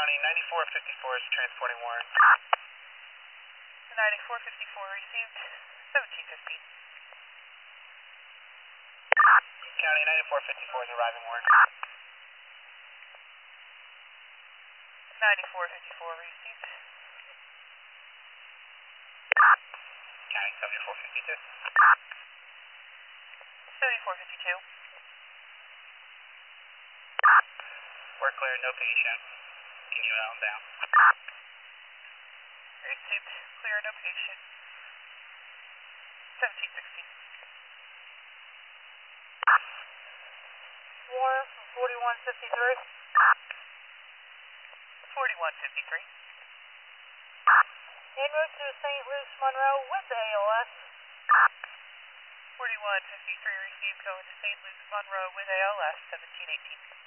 County 9454 is transporting Warren. 9454 received, 1750. County 9454 is arriving Warren. 9454 received. County 7452. 7452. We're clear, no patient. Can you out down? Received, clear, no patient. 1716. Warren from 4153. 4153. En route to St. Luke's Monroe with ALS. 4153 received, going to St. Luke's Monroe with ALS, 1718.